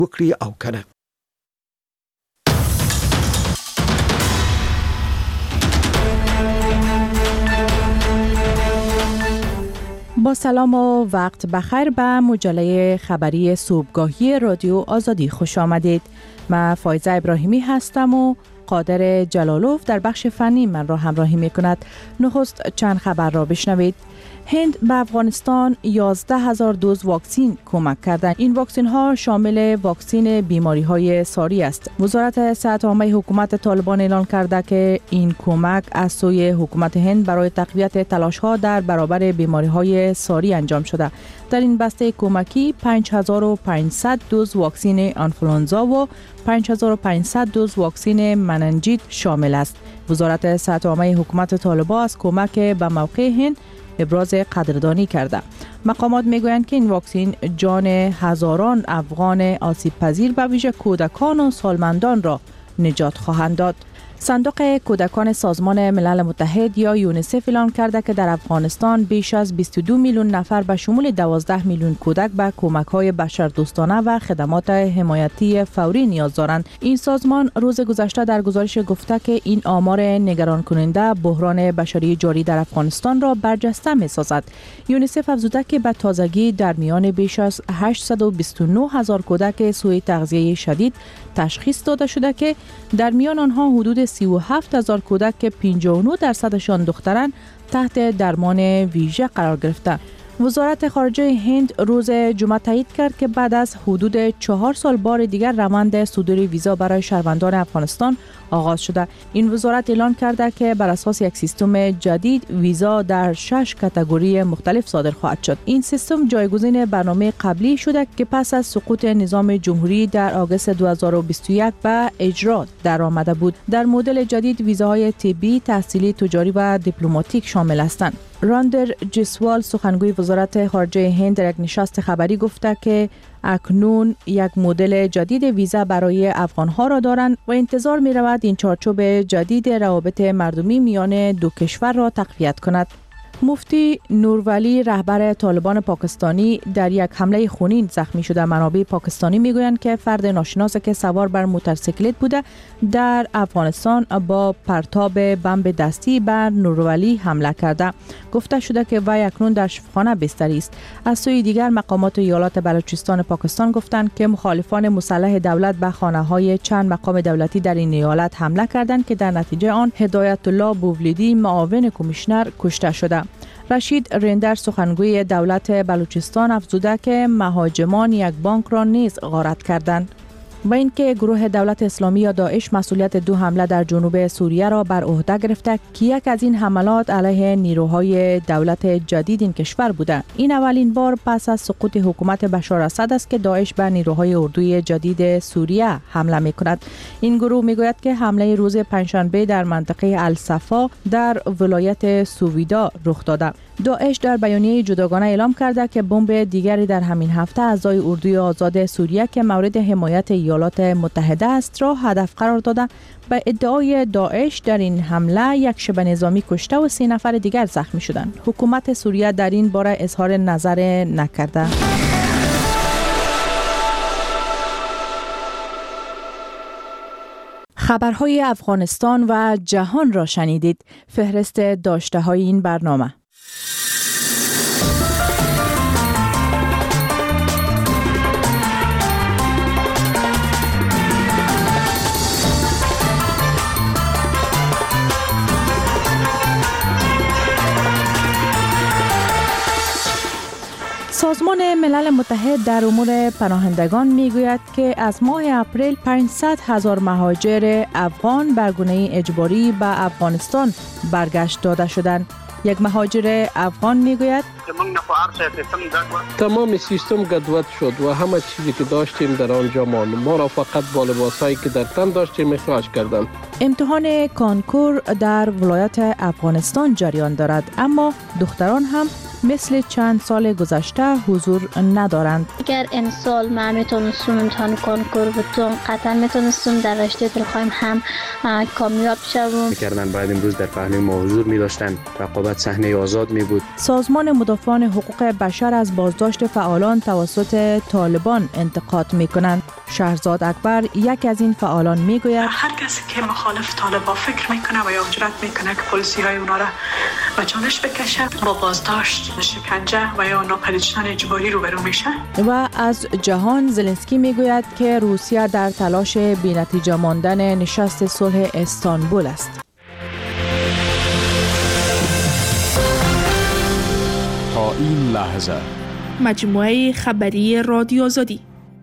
وکړي او کنه. با سلام و وقت بخیر به مجله خبری صبحگاهی رادیو آزادی خوش آمدید. من فایزه ابراهیمی هستم و قادر جلالوف در بخش فنی من را همراهی می کند. نخست چند خبر را بشنوید. هند به افغانستان 11,000 دوز واکسین کمک کردند. این واکسین ها شامل واکسین بیماری های ساری است. وزارت صحت عامه حکومت طالبان اعلان کرده که این کمک از سوی حکومت هند برای تقویت تلاش ها در برابر بیماری های ساری انجام شده. در این بسته کمکی 5500 دوز واکسین آنفولانزا و 5500 دوز واکسین مننجیت شامل است. وزارت صحت عامه حکومت طالبان از کمک به موقع هند ابراز قدردانی کرده. مقامات میگویند که این واکسین جان هزاران افغان آسیب پذیر به ویژه کودکان و سالمندان را نجات خواهند داد. صندوق کودکان سازمان ملل متحد یا یونیسف اعلام کرده که در افغانستان بیش از 22 میلیون نفر به شمول 12 میلیون کودک به کمک‌های بشردوستانه و خدمات حمایتی فوری نیاز دارند. این سازمان روز گذشته در گزارش گفته که این آمار نگران کننده بحران بشری جاری در افغانستان را برجسته می‌سازد. یونیسف افزوده که به تازگی در میان بیش از 829 هزار کودک سوء تغذیه شدید تشخیص داده شده که در میان آنها حدود 37,000 کودک که 59% دختران تحت درمان ویژه قرار گرفتند. وزارت خارجه هند روز جمعه تایید کرد که بعد از حدود 4 سال بار دیگر روند صدور ویزا برای شهروندان افغانستان آغاز شده. این وزارت اعلان کرده که بر اساس یک سیستم جدید ویزا در 6 کاتگوری مختلف صادر خواهد شد. این سیستم جایگزین برنامه قبلی شده که پس از سقوط نظام جمهوری در آگوست 2021 به اجرا در آمده بود. در مدل جدید ویزاهای طبی، تحصیلی، تجاری و دیپلماتیک شامل هستند. راندر جسوال سخنگوی وزارت خارجه هند در یک نشست خبری گفته که اکنون یک مدل جدید ویزا برای افغانها را دارند و انتظار می رود این چارچوب جدید روابط مردمی میان دو کشور را تقویت کند. مفتی نورولی رهبر طالبان پاکستانی در یک حمله خونین زخمی شده. منابع پاکستانی میگویند که فرد ناشناس که سوار بر موتورسیکلت بوده در افغانستان با پرتاب بمب دستی بر نورولی حمله کرده. گفته شده که وی اکنون در شفاخانه بستری است. از سوی دیگر مقامات ایالات بلوچستان پاکستان گفتند که مخالفان مسلح دولت به خانه‌های چند مقام دولتی در این ایالت حمله کردند که در نتیجه آن هدایت الله بوولیدی معاون کمیشنر کشته شده. رشید رندر سخنگوی دولت بلوچستان افزوده که مهاجمان یک بانک را نیز غارت کردند. با اینکه گروه دولت اسلامی یا داعش مسئولیت 2 حمله در جنوب سوریه را بر عهده گرفته که یک از این حملات علیه نیروهای دولت جدید این کشور بوده. این اولین بار پس از سقوط حکومت بشار اسد است که داعش به نیروهای اردوی جدید سوریه حمله می‌کند. این گروه میگوید که حمله روز پنجشنبه در منطقه الصفا در ولایت سویدا رخ داده. داعش در بیانیه جداگانه اعلام کرده که بمب دیگری در همین هفته اعضای اردوی آزاد سوریه که مورد حمایت ایالات متحده است را هدف قرار داده. به ادعای داعش در این حمله یک شبه نظامی کشته و 3 نفر دیگر زخمی شدند. حکومت سوریه در این باره اظهار نظر نکرده. خبرهای افغانستان و جهان را شنیدید. فهرست داشته‌های این برنامه. سازمان ملل متحد در امور پناهندگان میگوید که از ماه اپریل 500,000 مهاجر افغان به گونه اجباری به افغانستان برگشت داده شدند. یک مهاجر افغان میگوید تمام سیستم گدوت شد و همه چیزی که داشتیم در آنجا ماند. ما را فقط با لباسایی که در تن داشتیم اخراج کردند. امتحان کانکور در ولایت افغانستان جریان دارد، اما دختران هم مثل چند سال گذشته حضور ندارند. اگر این سال ما میتونستم امتحان کنکور بتونم قطعا میتونستم در رشته دلخواهیم هم کامیاب شوم. میکردن باید امروز در پهلوی ما حضور می‌داشتن، رقابت صحنه آزاد می بود. سازمان مدافعان حقوق بشر از بازداشت فعالان توسط طالبان انتقاد میکنند. شهرزاد اکبر یک از این فعالان میگوید هر کسی که مخالف طالبان فکر میکنه و یا جرأت میکنه که پلیسی های اونا را به چالش بکشه، با بازداشت، شکنجه و یا ناپدید اجباری روبرو میشه. و از جهان زلنسکی میگوید که روسیه در تلاش بی‌نتیجه ماندن نشست صلح استانبول است. تا این لحظه مجموعه خبری رادیو آزادی.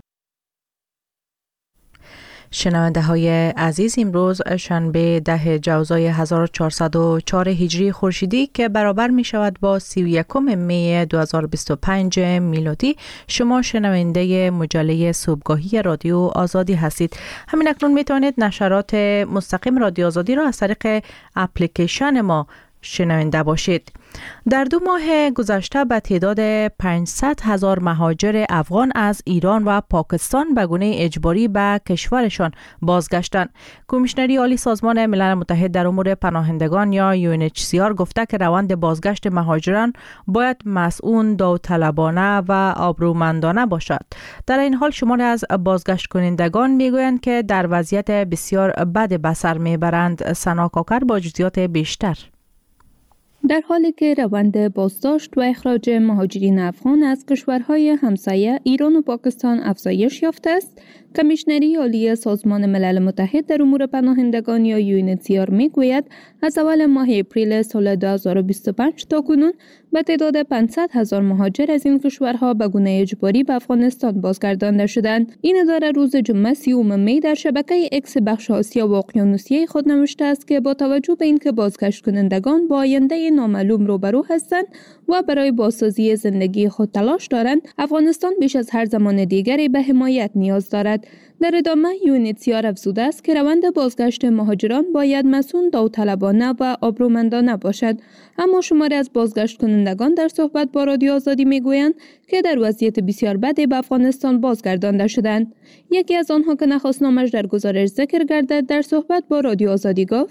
شنونده های عزیز، امروز شنبه 10 جوزای 1404 هجری خورشیدی که برابر می شود با 31 می 2025 میلادی، شما شنونده مجله صبحگاهی رادیو آزادی هستید. همین اکنون می توانید نشرات مستقیم رادیو آزادی را از طریق اپلیکیشن ما شنونده باشید. در 2 ماه گذشته به تعداد 500,000 مهاجر افغان از ایران و پاکستان به گونه اجباری به کشورشان بازگشتند. کمیشنری عالی سازمان ملل متحد در امور پناهندگان یا UNHCR گفته که روند بازگشت مهاجران باید مسئول، داوطلبانه و آبرومندانه باشد. در این حال شماری از بازگشت کنندگان میگویند که در وضعیت بسیار بد به سر میبرند. سنا کاکر با جزئیات بیشتر. در حالی که روند بازداشت و اخراج مهاجرین افغان از کشورهای همسایه ایران و پاکستان افزایش یافته است، کمیشنری عالی سازمان ملل متحد در امور پناهندگان یا UNHCR میگوید از اول ماه اپریل سال 2025 تا کنون به تعداد 500,000 مهاجر از این کشورها به گونه اجباری به افغانستان بازگردانده شدند. این اداره روز جمعه 30 می در شبکه اکس بخش آسیا و اقیانوسیه خود نوشته است که با توجه به اینکه بازگشت کنندگان با آینده نامعلوم روبرو هستند و برای بازسازی زندگی خود تلاش دارند، افغانستان بیش از هر زمان دیگری به حمایت نیاز دارد. در ادامه UNHCR افزوده است که روند بازگشت مهاجران باید مسئول، داوطلبانه و آبرومندانه باشد. اما شماری از بازگشت کنندگان در صحبت با رادیو آزادی میگویند که در وضعیت بسیار بدی به افغانستان بازگردانده شدند. یکی از آنها که نخواست نامش در گزارش ذکر گردد در صحبت با رادیو آزادی گفت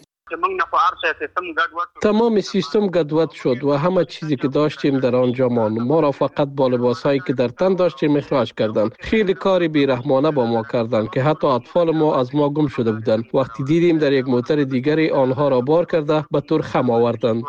تمام سیستم گدوت شد و همه چیزی که داشتیم در آنجا ماند. ما را فقط با لباسایی که در تن داشتیم اخراج کردند. خیلی کاری بیرحمانه با ما کردند که حتی اطفال ما از ما گم شده بودند. وقتی دیدیم در یک موتر دیگری آنها را بار کرده به طور خم آوردند.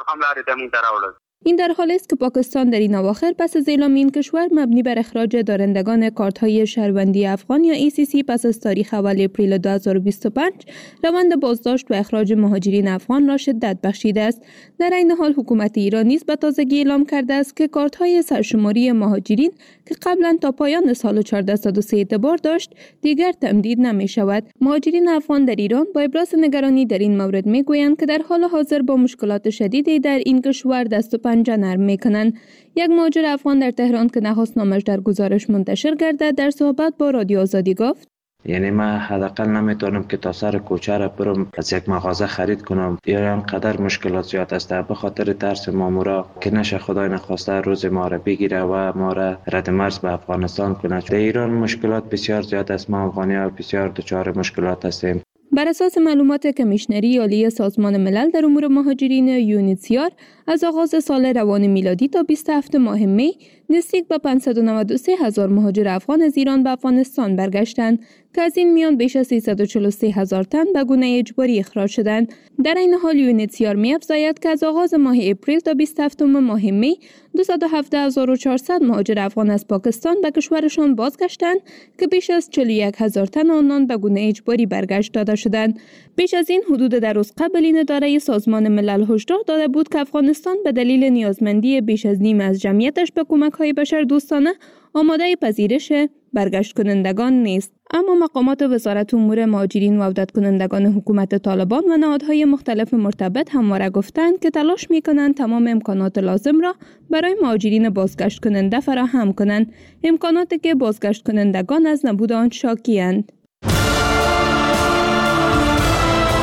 این در حالی است که پاکستان در این اواخر پس از اعلام این کشور مبنی بر اخراج دارندگان کارت‌های شهروندی افغان یا ECC پس از تاریخ اول اپریل 2025 روند بازداشت و اخراج مهاجرین افغان را شدت بخشیده است. در این حال حکومت ایران نیز به تازگی اعلام کرده است که کارت‌های سرشماری مهاجرین که قبلا تا پایان سال 1403 اعتبار داشت دیگر تمدید نمی‌شود. مهاجرین افغان در ایران با ابراز نگرانی در این مورد می‌گویند که در حال حاضر با مشکلات شدیدی در این کشور دست و پنجه نرم میکنند. یک مهاجر افغان در تهران که نخواست نامش در گزارش منتشر گردد در صحبت با رادیو آزادی گفت یعنی من حداقل نمیتونم که تا سر کوچه را برم از یک مغازه خرید کنم. ایران قدر مشکلات زیاد است به خاطر ترس مامورا که نشه خدای نخواسته روز ما را بگیره و ما را رد مرز به افغانستان کنه. در ایران مشکلات بسیار زیاد است. ما افغانی‌ها بسیار دچار مشکلات هستیم. بر اساس معلومات کمیشنری عالی سازمان ملل در امور مهاجرین UNHCR از آغاز سال روان میلادی تا 27 ماه می نزدیک به 593,000 مهاجر افغان از ایران به افغانستان برگشتند که از این میان بیش از 343,000 تن به گونه اجباری اخراج شدند. در این حال UNHCR می‌افزاید که از آغاز ماه اپریل تا 27 ماه می 217,400 مهاجر افغان از پاکستان به کشورشان بازگشتند که بیش از 41,000 تن آنان به گونه اجباری برگشت داده شدند. بیش از این حدود در روز قبل این اداره سازمان ملل هشدار داده بود که افغانستان به دلیل نیازمندی بیش از نیم از جمعیتش به کمک‌های بشردوستانه آماده پذیرش برگشت کنندگان نیست. اما مقامات وزارت امور مهاجرین و عودت کنندگان حکومت طالبان و نهادهای مختلف مرتبط همواره گفتند که تلاش می‌کنند تمام امکانات لازم را برای مهاجرین بازگشت کننده فراهم کنند، امکاناتی که بازگشت کنندگان از نبود آن شاکی‌اند.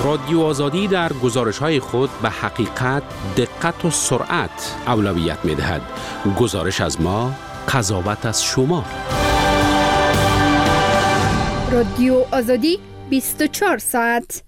رادیو آزادی در گزارش‌های خود به حقیقت، دقت و سرعت اولویت می‌دهد. گزارش از ما، قضاوت از شما. رادیو آزادی 24 ساعت.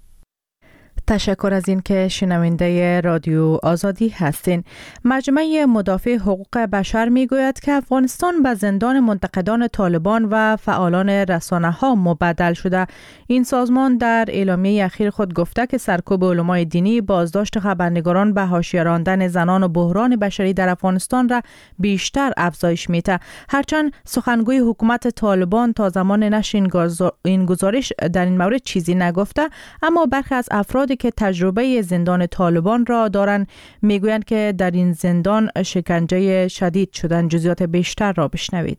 تشکر از این که شنونده رادیو آزادی هستین. مجمع مدافع حقوق بشر می گوید که افغانستان به زندان منتقدان طالبان و فعالان رسانه ها مبدل شده. این سازمان در اعلامیه اخیر خود گفته که سرکوب علمای دینی، بازداشت خبرنگاران، به حاشیه راندن زنان و بحران بشری در افغانستان را بیشتر افزایش میده. هرچند سخنگوی حکومت طالبان تا زمان نشر این گزارش در این مورد چیزی نگفته، اما برخی از افرادی که تجربه زندان طالبان را دارند میگویند که در این زندان شکنجه شدید شدن. جزئیات بیشتر را بشنوید.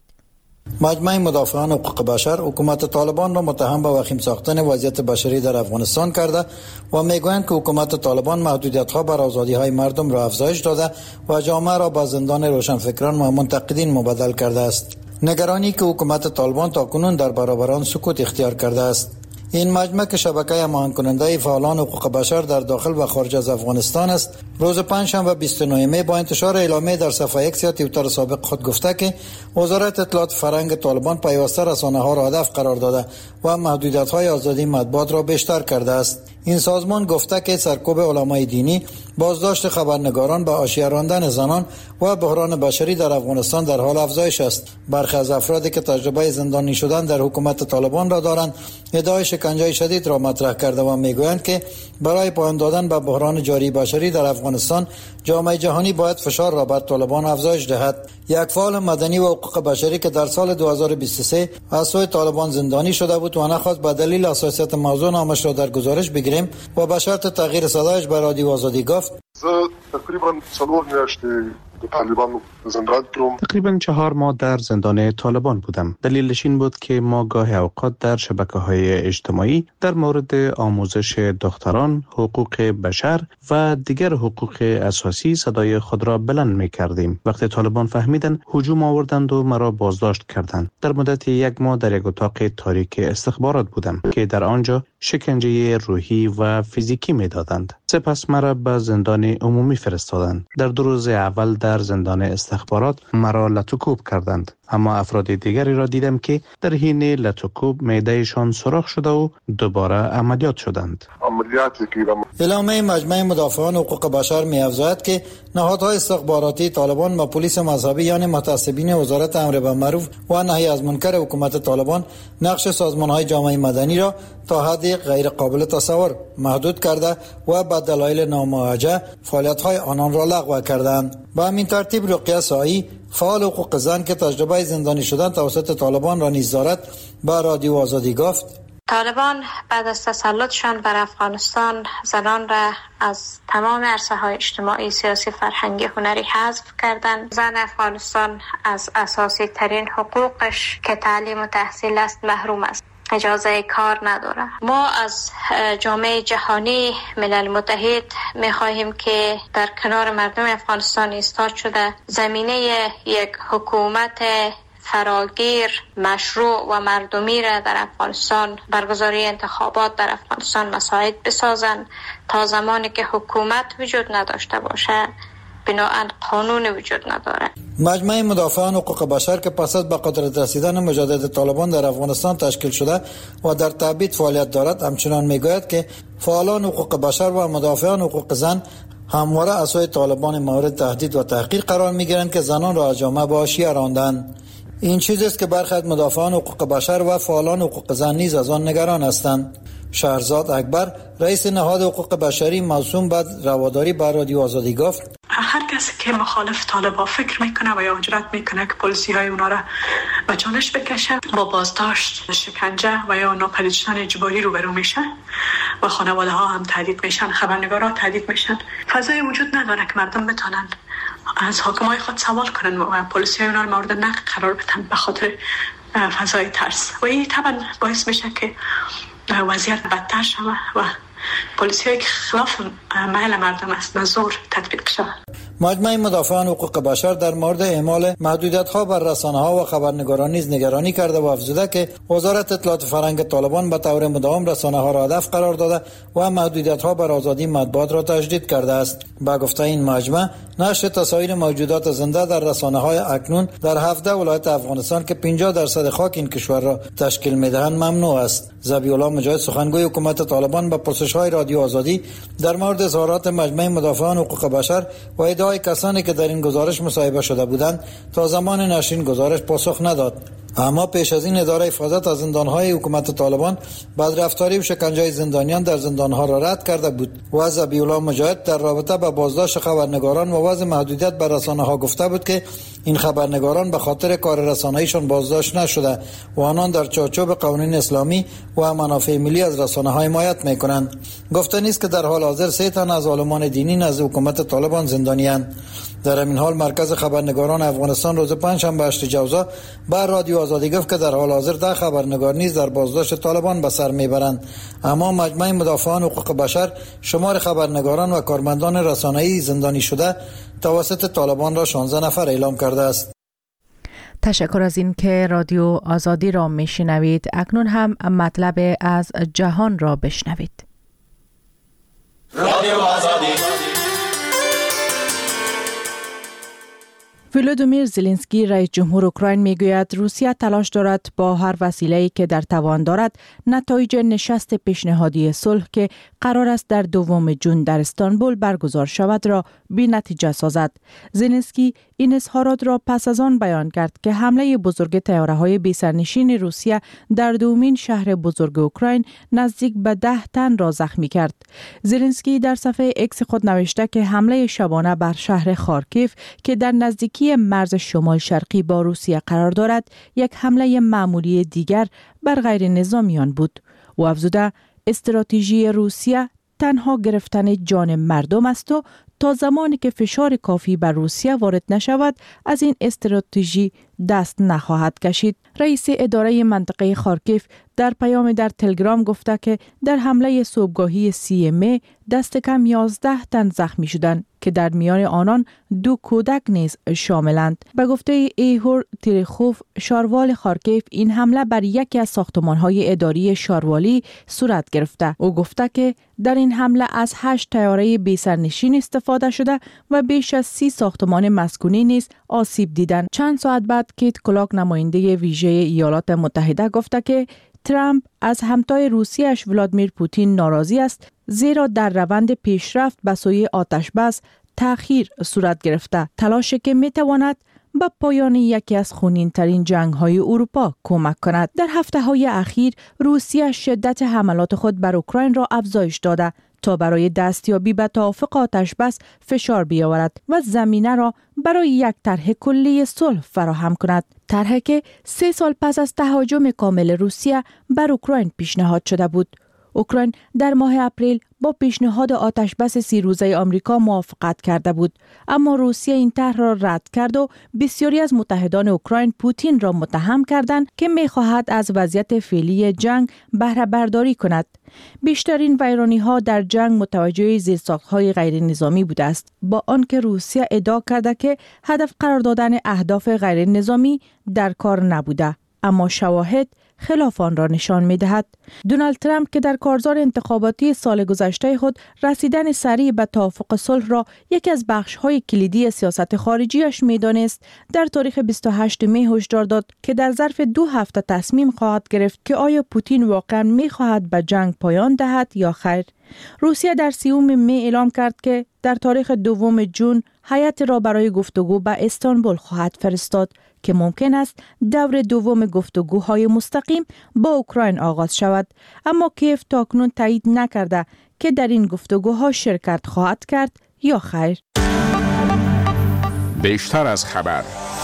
مجمع مدافعان حقوق بشر حکومت طالبان را متهم به وخیم ساختن وضعیت بشری در افغانستان کرده و میگویند که حکومت طالبان محدودیت‌ها بر آزادی‌های مردم را افزایش داده و جامعه را به زندان روشنفکران و منتقدین مبدل کرده است. نگرانی که حکومت طالبان تاکنون در برابر آن سکوت اختیار کرده است. این مجمع که شبکه هماهنگ کننده فعالان حقوق بشر در داخل و خارج از افغانستان است، روز پنجشنبه 29 می با انتشار اعلامیه در صفحه X یا توییتر سابق خود گفته که وزارت اطلاعات فرهنگ طالبان پیوسته رسانه‌ها را هدف قرار داده و محدودیت‌های آزادی مطبوعات را بیشتر کرده است. این سازمان گفته که سرکوب علمای دینی، بازداشت خبرنگاران، به حاشیه راندن زنان و بحران بشری در افغانستان در حال افزایش است. برخی از افرادی که تجربه زندانی شدن در حکومت طالبان را دارند، ادعای شکنجه شدید را مطرح کرده و میگویند که برای پایان دادن به بحران جاری بشری در افغانستان، جامعه جهانی باید فشار را بر طالبان افزایش دهد. یک فعال مدنی و حقوق بشری که در سال 2023 از سوی طالبان زندانی شده بود و نخواست به دلیل حساسیت موضوع نامش را در گزارش بگیریم و به شرط تغییر صدایش به رادیو آزادی گفت: تقریبا 4 میاشتې د طالبانو زندان کردم. تقریبا 4 ماه در زندان طالبان بودم. دلیلش این بود که ما گاهی اوقات در شبکه‌های اجتماعی در مورد آموزش دختران، حقوق بشر و دیگر حقوق اساسی صدای خود را بلند می‌کردیم. وقتی طالبان فهمیدن، هجوم آوردند و مرا بازداشت کردند. در مدت 1 ماه در یک اتاق تاریک استخبارات بودم که در آنجا شکنجه روحی و فیزیکی می‌دادند. سپس مرا به زندان عمومی فرستادند. در 2 روز اول در زندان استخبارات مرا لطوکوب کردند، اما افراد دیگری را دیدم که در حین لطوکوب معدهشان سوراخ شده و دوباره عملیات شدند. اعلامیه مجمع مدافعان حقوق بشر می‌افزاید که نهادهای استخباراتی طالبان و پلیس مذهبی یعنی متعصبین وزارت امر بالمعروف و نهی از منکر حکومت طالبان نقش سازمان‌های جامعه مدنی را تا حدی غیر قابل تصور محدود کرده و به دلایل ناموجه فعالیت‌های آنان را لغو کردند. به همین ترتیب رقیه سایی، فعال حقوق زن که تجربه زندانی شدن توسط طالبان را نیز دارد، به رادیو آزادی گفت: طالبان بعد از تسلطشان بر افغانستان زنان را از تمام عرصه‌های اجتماعی، سیاسی، فرهنگی، هنری حذف کردند. زن افغانستان از اساسی ترین حقوقش که تعلیم و تحصیل است محروم است. اجازه کار نداره. ما از جامعه جهانی، ملل متحد می‌خواهیم که در کنار مردم افغانستان ایستاد شده زمینه یک حکومت فراگیر، مشروع و مردمی را در افغانستان، برگزاری انتخابات در افغانستان مساعد بسازند. تا زمانی که حکومت وجود نداشته باشه، بناهن قانون وجود نداره. مجمع مدافعان حقوق بشر که پس از به قدرت رسیدن مجدد طالبان در افغانستان تشکیل شده و در تبعید فعالیت دارد، همچنان میگوید که فعالان حقوق بشر و مدافعان حقوق زن همواره از سوی طالبان مورد تهدید و تحقیر قرار میگیرند که زنان را از جامعه به حاشیه راندند. این چیزی است که برخی از مدافعان حقوق بشر و فعالان حقوق زن نیز از آن نگران هستند. شهرزاد اکبر، رئیس نهاد حقوق بشری موسوم به رواداری، به رادیو آزادی گفت: هر کسی که مخالف طالبان فکر میکنه و یا هجرت میکنه که پلیسی های اونا را به چالش بکشه، با بازداشت، شکنجه و یا ناپدید شدن اجباری روبرو میشه و خانواده ها هم تهدید میشن، خبرنگارا تهدید میشن. فضای وجود نداره که مردم بتونن از حاکمای خود سوال کنن و پلیسی های اونا رو مورد نقد قرار بدن به خاطر فضای ترس. و این طبعا باعث میشه که وضعیت بدتر شود و پلیسی هایی که خلاف میل مردم است به زور تطبیق شود. مجمع مدافعان حقوق بشر در مورد اعمال محدودیت‌ها بر رسانه‌ها و خبرنگاران نیز نگرانی کرده و افزوده که وزارت اطلاعات فرهنگ طالبان به طور مداوم رسانه‌ها را هدف قرار داده و محدودیت‌ها بر آزادی مطبوعات را تجدید کرده است. با گفته این مجمع، نشر تصاویر موجودات زنده در رسانه‌های اکنون در 17 ولایت افغانستان که 50% خاک این کشور را تشکیل می‌دهند ممنوع است. ذبیح‌الله مجاهد سخنگوی حکومت طالبان به پرسش‌های رادیو آزادی در مورد اظهارات مجمع مدافعان حقوق بشر و ادعای کسانی که در این گزارش مصاحبه شده بودند تا زمان نشر این گزارش پاسخ نداد. اما پیش از این اداره حفاظت از زندان‌های حکومت طالبان بدرفتاری و شکنجه زندانیان در زندان‌ها را رد کرده بود و ذبیح‌الله مجاهد در رابطه با بازداشت خبرنگاران و وضع محدودیت بر رسانه‌ها گفته بود که این خبرنگاران به خاطر کار رسانه‌ایشان بازداشت نشده و آنان در چارچوب قوانین اسلامی و منافع ملی از رسانه‌ها حمایت می‌کنند. گفته نیست که در حال حاضر 3 تن از عالمان دینی نزد حکومت طالبان زندانی‌اند. در همین حال مرکز خبرنگاران افغانستان روز پنجشنبه 8 جوزا بر رادیو آزادی گفت که در حال حاضر 10 خبرنگار نیز در بازداشت طالبان به سر میبرند. اما مجمع مدافعان حقوق بشر شمار خبرنگاران و کارمندان رسانه‌ای زندانی شده توسط طالبان را 16 نفر اعلام کرده است. تشکر از این که رادیو آزادی را میشنوید. اکنون هم مطلب از جهان را بشنوید. رادیو آزادی. ولودیمیر زلنسکی رئیس جمهور اوکراین میگوید روسیه تلاش دارد با هر وسیله‌ای که در توان دارد نتایج نشست پیشنهادی صلح که قرار است در 2 ژوئن در استانبول برگزار شود را بی نتیجه سازد. زلنسکی این اظهارات را پس از آن بیان کرد که حمله بزرگ طیاره‌های بی‌سرنشین روسیه در دومین شهر بزرگ اوکراین نزدیک به 10 تن را زخمی کرد. زلنسکی در صفحه اکس خود نوشته که حمله شبانه بر شهر خارکیف که در نزدیکی مرز شمال شرقی با روسیه قرار دارد یک حمله معمولی دیگر بر غیر نظامیان بود و افزوده استراتژی روسیه تنها گرفتن جان مردم است و تا زمانی که فشار کافی بر روسیه وارد نشود از این استراتژی دست نخواهد کشید. رئیس اداره منطقه خارکیف در پیام در تلگرام گفته که در حمله صبحگاهی 30 می دست کم 11 تن زخمی شدند که در میان آنان 2 کودک نیز شاملند. به گفته ایهور تیرخوف شاروال خارکیف این حمله بر یکی از ساختمان‌های اداری شاروالی صورت گرفته. او گفته که در این حمله از 8 طیاره بی‌سرنشین استفاده شده و بیش از 30 ساختمان مسکونی نیز آسیب دیدند. چند ساعت بعد کیت کلاک نماینده ویژه ایالات متحده گفته که ترامپ از همتای روسیه‌اش ولادیمیر پوتین ناراضی است زیرا در روند پیشرفت به سوی آتشبس تأخیر صورت گرفته. تلاشی که می‌تواند به پایان یکی از خونین‌ترین جنگ‌های اروپا کمک کند. در هفته‌های اخیر روسیه شدت حملات خود بر اوکراین را افزایش داده تا برای دستیابی به توافق آتشبس فشار بیاورد و زمینه را برای یک طرح کلی صلح فراهم کند. طرحی که 3 سال پس از تهاجم کامل روسیه بر اوکراین پیشنهاد شده بود. اوکراین در ماه اپریل با پیشنهاد آتشبس 30 روزه آمریکا موافقت کرده بود، اما روسیه این طرح را رد کرد و بسیاری از متحدان اوکراین پوتین را متهم کردند که می‌خواهد از وضعیت فعلی جنگ بهره برداری کند. بیشترین ویرانی‌ها در جنگ متوجه زیرساخت‌های غیر نظامی بوده است، با آنکه روسیه ادعا کرده که هدف قرار دادن اهداف غیر نظامی در کار نبوده، اما شواهد خلاف آن را نشان می‌دهد. دونالد ترامپ که در کارزار انتخاباتی سال گذشته خود رسیدن سریع به توافق صلح را یکی از بخش‌های کلیدی سیاست خارجیش می‌دانست، در تاریخ 28 می هشدار داد که در ظرف 2 هفته تصمیم خواهد گرفت که آیا پوتین واقعاً می‌خواهد به جنگ پایان دهد یا خیر. روسیه در 30 می اعلام کرد که در تاریخ 2 ژوئن هیئت را برای گفتگو به استانبول خواهد فرستاد که ممکن است دور دوم گفتگوهای مستقیم با اوکراین آغاز شود، اما کیف تاکنون تایید نکرده که در این گفتگوها شرکت خواهد کرد یا خیر. بیشتر از خبر.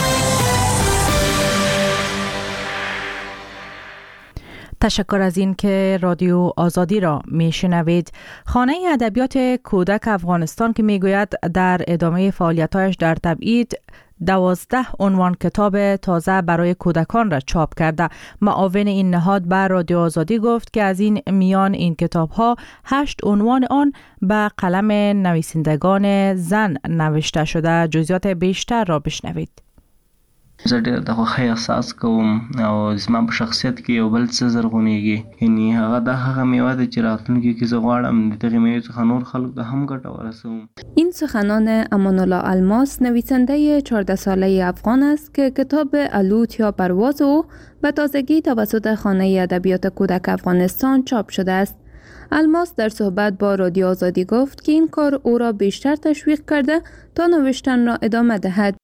تشکر از این که رادیو آزادی را میشنوید. خانه ادبیات کودک افغانستان که میگوید در ادامه فعالیت‌هایش در تبعید 12 عنوان کتاب تازه برای کودکان را چاپ کرده. معاون این نهاد به رادیو آزادی گفت که از این میان این کتاب‌ها 8 عنوان آن به قلم نویسندگان زن نوشته شده. جزئیات بیشتر را بشنوید. زه ډېر د خوښۍ احساس کوم او زما په شخصیت کې یو بل څه زرغونېږي، یعنې هغه د هغه میوه ده چې راتلونکي کې زه غواړم د دغې میوې څخه نور خلک ته هم ګټه ورسوم. این سخنان امان‌الله الماس، نویسنده 14 ساله افغان است که کتاب الوت یا پرواز او به تازگی توسط خانه ادبیات کودک افغانستان چاپ شده است. الماس در صحبت با رادیو آزادی گفت که این کار او را بیشتر تشویق کرده تا نوشتن را ادامه دهد.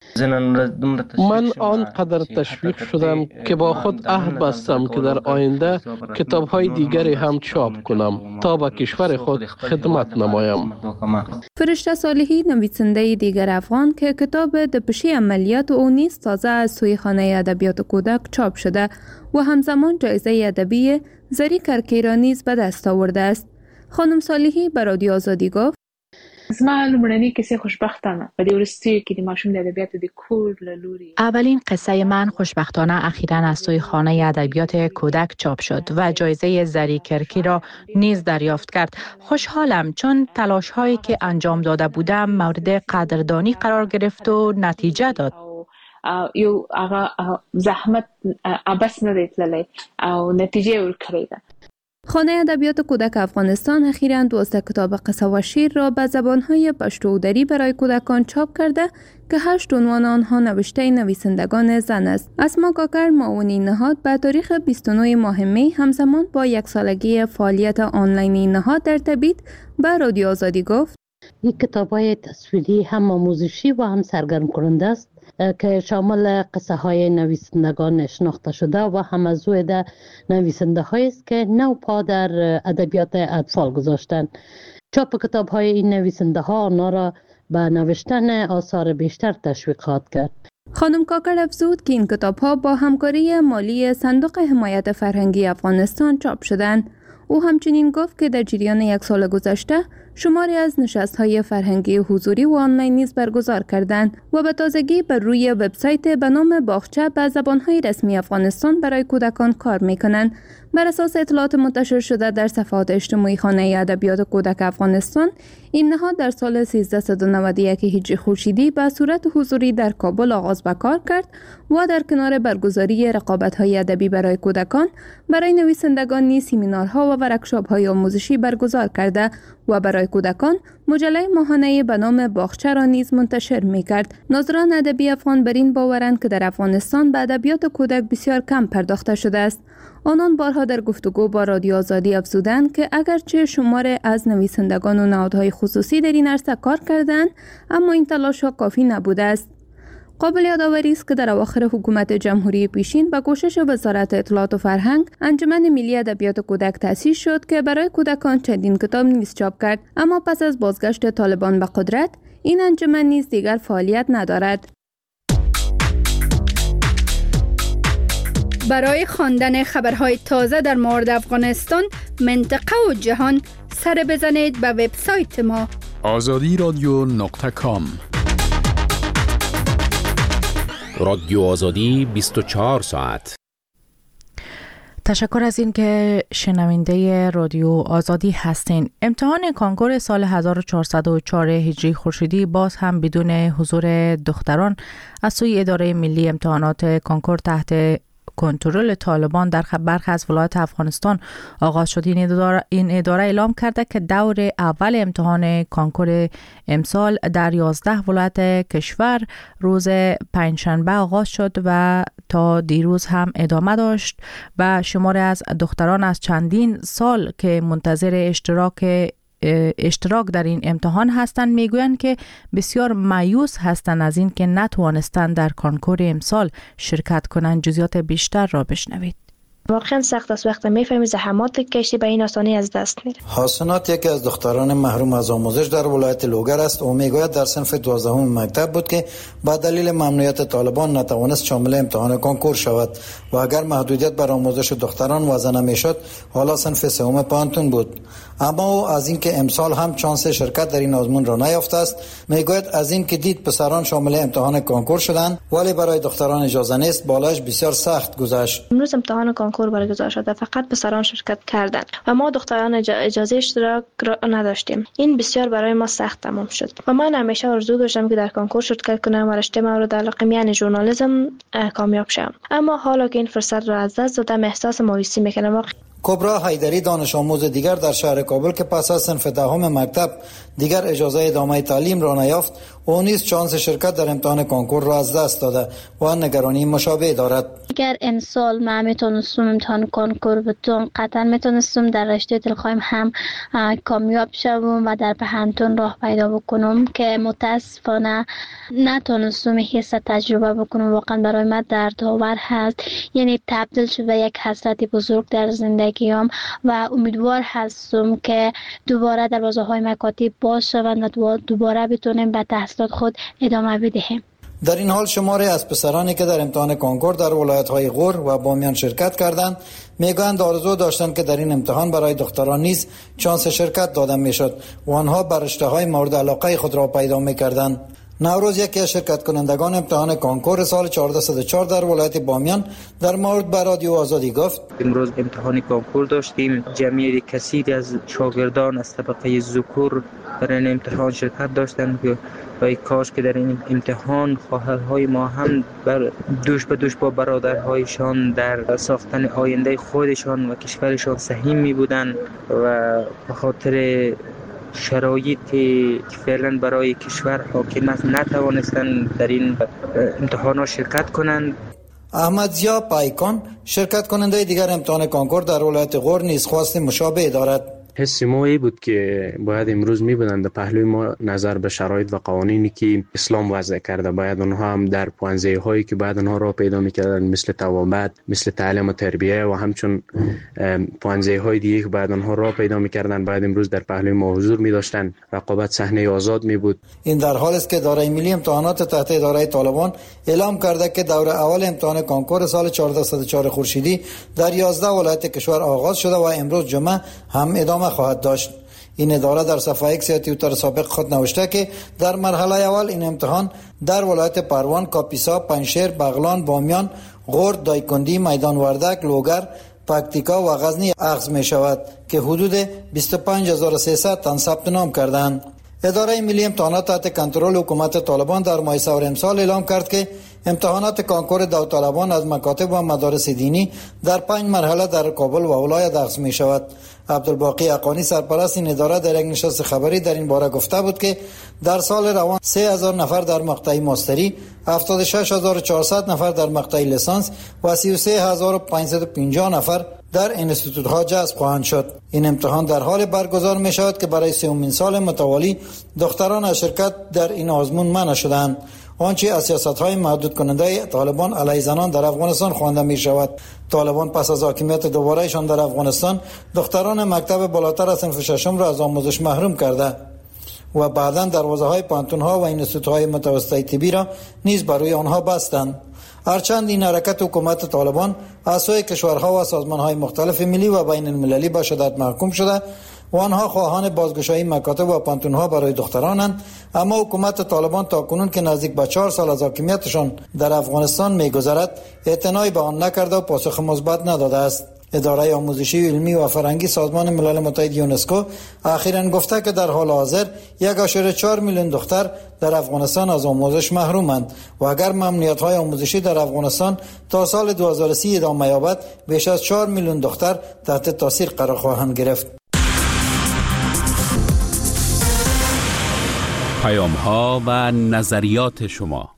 من آنقدر تشویق شدم که با خود عهد بستم که در آینده کتاب‌های دیگری هم چاپ کنم تا به کشور خود خدمت نمایم. فرشته صالحی، نویسنده دیگر افغان که کتاب دپشی عملیات او نیز تازه از سوی خانه ادبیات کودک چاپ شده و همزمان جایزه ادبی زری کرکی را نیز به دست آورده است. خانم صالحی به رادیو آزادی گفت: زما لومړنۍ کیسې خوشبختانه په دې وروستیو کې د ماشوم د ادبیاتو د کور له لوري. اولین قصه من خوشبختانه اخیراً از سوی خانه ادبیات کودک چاپ شد و جایزه زری کرکی را نیز دریافت کرد. خوشحالم چون تلاش هایی که انجام داده بودم مورد قدردانی قرار گرفت و نتیجه داد. یو هغه زحمت ابس نه دی تللی او نتیجه ورکړې ده. خانه ادبیات کودک افغانستان اخیراً 12 کتاب قصه و شعر را به زبانهای پشتو و دری برای کودکان چاپ کرده که 8 عنوان آنها نوشته نویسندگان زن است. اسما کاکر، معاون این نهاد، به تاریخ 29 ماه می همزمان با 1 سالگی فعالیت آنلاین این نهاد در تبعید به رادیو آزادی گفت: این کتاب‌های تصویری هم آموزشی و هم سرگرم کننده است که شامل قصه های نویسندگان شناخته شده و هم از روی نویسنده هایی است که نو پا در ادبیات اطفال گذاشتند. چاپ کتاب های این نویسنده ها آنها را به نوشتن آثار بیشتر تشویق خواهد کرد. خانم کاکر افزود که این کتاب ها با همکاری مالی صندوق حمایت فرهنگی افغانستان چاپ شدند. او همچنین گفت که در جریان 1 سال گذشته شماری از نشست‌های فرهنگی حضوری و آنلاین نیز برگزار کردند و به تازگی بر روی وبسایت به نام باغچه به زبان‌های رسمی افغانستان برای کودکان کار می‌کنند. بر اساس اطلاعات منتشر شده در صفحات اجتماعی خانه ادبیات کودک افغانستان، این نهاد در سال 1391 هجری خورشیدی به صورت حضوری در کابل آغاز به کار کرد و در کنار برگزاری رقابت‌های ادبی برای کودکان، برای نویسندگان نیز سمینارها و ورکشاپ‌های آموزشی برگزار کرده و برای کودکان مجله ماهانه به نام باغچه را نیز منتشر می‌کرد. ناظران ادبی افغان بر این باورند که در افغانستان به ادبیات کودک بسیار کم پرداخته شده است. آنان بارها در گفتگو با رادیو آزادی افزودند که اگرچه شمار از نویسندگان و نهادهای خصوصی در این عرصه کار کردند، اما این تلاش‌ها کافی نبوده است. قابل یادآوری است که در اواخر حکومت جمهوری پیشین با کوشش وزارت اطلاعات و فرهنگ، انجمن ملی ادبیات کودک تأسیس شد که برای کودکان چندین کتاب نیز چاپ کرد، اما پس از بازگشت طالبان به قدرت، این انجمن نیز دیگر فعالیت ندارد. برای خواندن خبرهای تازه در مورد افغانستان، منطقه و جهان، سر بزنید به وبسایت ما azadiradyo.com. رادیو آزادی 24 ساعت. تشکر از این که شنونده رادیو آزادی هستین. امتحان کنکور سال 1404 هجری خورشیدی باز هم بدون حضور دختران از سوی اداره ملی امتحانات کنکور تحت کنترل طالبان در برخی از ولایات افغانستان آغاز شد. این اداره اعلام کرده که دور اول امتحان کنکور امسال در 11 ولایت کشور روز پنجشنبه آغاز شد و تا دیروز هم ادامه داشت و شماری از دختران از چندین سال که منتظر اشتراک در این امتحان هستند میگویند که بسیار مایوس هستند از این که نتوانستند در کنکور امسال شرکت کنند. جزئیات بیشتر را بشنوید. واقعا سخت است. وقتی میفهمی زحمات کشتی به این آسانی از دست میره. حسنات یکی از دختران محروم از آموزش در ولایت لوگر است. او میگوید در صنف 12 مکتب بود که با دلیل ممنوعیت طالبان نتوانست شامل امتحان کنکور شود و اگر محدودیت بر آموزش دختران وضع نمیشد حالا صنف 3 پانتون بود. اما او از اینکه امسال هم چانس شرکت در این آزمون را نیافته است میگوید از اینکه دید پسران شامل امتحان کنکور شدند ولی برای دختران اجازه نیست، بالایش بسیار سخت گذشت. امروز امتحان کنکور برگزار شده، فقط پسران شرکت کردند و ما دختران اجازه اشتراک نداشتیم. این بسیار برای ما سخت تمام شد و من همیشه آرزو داشتم که در کنکور شرکت کنم و رشته مورد علاقه یعنی ژورنالیسم کامیاب شم. اما حالا که این فرصت را از دست دادم احساس مایوسی میکنم. کبرا حیدری دانش آموز دیگر در شهر کابل که پس از صنف 10 مکتب دیگر اجازه ادامه تعلیم را نیافت، او نیز چانس شرکت در امتحان کنکور را از دست داده و نگرانی مشابه دارد. اگر امسال من میتونستم امتحان کنکور بدم قطعا میتونستم در رشته دلخواهیم هم کامیاب شوم و در پهنتون راه پیدا بکنم که متاسفانه نتونستم حس تجربه بکنم. واقعا برای من دردآور هست، یعنی تبدیل شد به یک حسرت بزرگ در زندگیم و امیدوار هستم که دوباره دروازه‌های مکاتب باز شوند و دوباره بتونیم به تحصیلات خود ادامه بدهیم. در این حال شماری از پسرانی که در امتحان کنکور در ولایت‌های غور و بامیان شرکت کردند میگویند آرزو داشتند که در این امتحان برای دختران نیز چانس شرکت داده میشد و آنها بر رشته‌های مورد علاقه خود را پیدا می‌کردند. نوروز یکی از شرکت کنندگان امتحان کنکور سال 1404 در ولایت بامیان در مورد به رادیو آزادی گفت: امروز امتحان کنکور داشتیم. جمعیت کثیری از شاگردان از طبقه ذکور در این امتحان شرکت داشتند و کاش که در این امتحان خواهرهای ما هم دوش به دوش با برادرهایشان در ساختن آینده خودشان و کشورشان سهیم می بودند و به خاطر شرایطی که فعلا برای کشور حاکم است نتوانستند در این امتحانات شرکت کنند. احمد ضیا پایکان شرکت کننده دیگر امتحان کنکور در ولایت غور نیز خواست مشابه دارد. حس ما ای بود که باید امروز می بودند در پهلوی ما نظر به شرایط و قوانینی که اسلام وضع کرده باید اونها هم در پوانزه هایی که باید اونها را پیدا میکردن مثل توابت، مثل تعلیم و تربیه و همچون پوانزه های دیگه که باید اونها را پیدا میکردن باید امروز در پهلوی ما حضور می داشتن. رقابت صحنه آزاد می بود. این در حالی است که اداره ملی امتحانات تحت اداره طالبان اعلام کرده که دوره اول امتحان کنکور سال 1404 خورشیدی در 11 ولایت کشور آغاز شده و امروز جمعه هم ادامه خواهد داشت. این اداره در صفحه ایکس یا توییتر سابق خود نوشته که در مرحله اول این امتحان در ولایت پروان، کاپیسا، پنشیر، بغلان، بامیان، غور، دایکندی، میدان وردک، لوگر، پکتیکا و غزنی اخذ می شود که حدود 25300 تن ثبت نام کردند. اداره ملی امتحانات تحت کنترل حکومت طالبان در ماه سور امسال اعلام کرد که امتحانات کنکور داوطلبان از مکاتب و مدارس دینی در 5 مرحله در کابل و ولایت اخذ می شود. عبدالباقی اقانی سرپرست این اداره در یک نشست خبری در این باره گفته بود که در سال روان 3000 نفر در مقطع ماستری، 76400 نفر در مقطع لیسانس و 33550 نفر در انستیتوت ها جذب خواهند شد. این امتحان در حال برگزار می شود که برای 3مین سال متوالی دختران از شرکت در این آزمون منع شدند. آنچه از سیاست‌های محدود کننده طالبان علیه زنان در افغانستان خوانده می شود. طالبان پس از حاکمیت دوبارهشان در افغانستان دختران مکتب بالاتر از صنف 6 را از آموزش محروم کرده و بعداً دروازه‌های پانتون‌ها و انستیتوت‌های متوسطه طبی را نیز برای آنها بستند. هرچند این حرکت حکومت طالبان از سوی کشورها و سازمان‌های مختلف ملی و بین المللی به شدت محکوم شده و آنها خواهان بازگشایی مکاتب و پانتون‌ها برای دخترانند، اما حکومت طالبان تاکنون که نزدیک به 4 سال از حاکمیتشان در افغانستان می‌گذرد اعتنایی به آن نکرده و پاسخ مثبت نداده است. اداره آموزشی علمی و فرهنگی سازمان ملل متحد یونسکو اخیراً گفته که در حال حاضر 1.4 میلیون دختر در افغانستان از آموزش محرومند و اگر ممنوعیت‌های آموزشی در افغانستان تا سال 2030 ادامه یابد بیش از 4 میلیون دختر تحت تاثیر قرار خواهند گرفت. پیام‌ها و نظریات شما.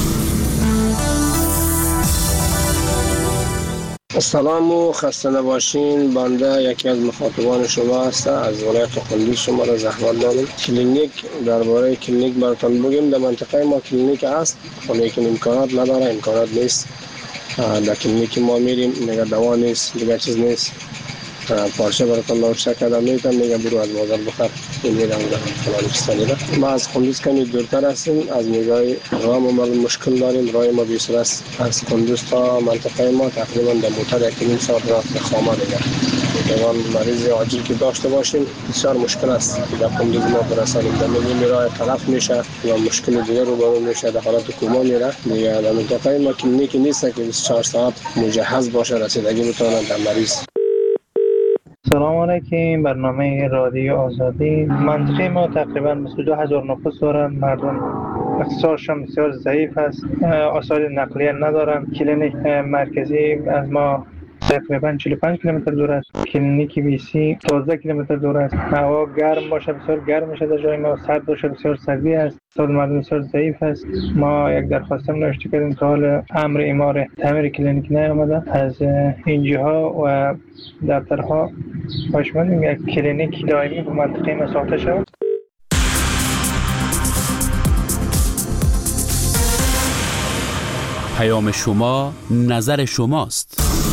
سلام و خسته نباشین. بنده یکی از مخاطبان شما هستم. از ولایت قندوز شما را زحمت دارم. کلینیک، درباره کلینیک براتون بگیم. در منطقه ما کلینیک هست ولی امکانات نداره، امکانات نیست. در کلینیک ما میریم میگه دوا نیست، دیگه چیز نیست، پارچه براتون نوشته کردم، میگم برو از بازار بخر. این میرم در فلان کستانی را. ما از کندوز کمی دورتر هستیم، از نگاه راه ما مشکل داریم. راه ما بیشتر است از کندوز تا منطقه ما تقریبا در موتر 1.5 ساعت راه خامه دیگه. دیگه مریض عاجل که داشته باشیم بسیار مشکل است که در کندوز ما برسانیم. در میگیم راه تلف میشه یا مشکل دیگه رو برو میشه، در حالت کوما میره دیگه. در منطقه ما کلینیکی نیست که 24 ساعت مجهز باشه رسیدگی بتونه در مریض. سلام علیکم، برنامه رادیو آزادی. منطقه ما تقریبا 22,000 نفوس دارند. مردم اقتصادشان بسیار ضعیف است، وسایل نقلیه ندارند. کلینیک مرکزی از ما تقریبا 45 کیلومتر دور است. کلینیک ویسی 12 کیلومتر دور است. هوا گرم باشه بسیار گرم میشه در جای ما، سرد باشه بسیار سردی است. اقتصاد مردم بسیار ضعیف است. ما یک درخواست نوشته کردیم که حال امر اعمار تعمیر کلینیک نیامده. از اینجاها و دفترها خواهش می‌کنیم یک کلینیک دائمی به منطقه ما ساخته شود. پیام شما نظر شماست.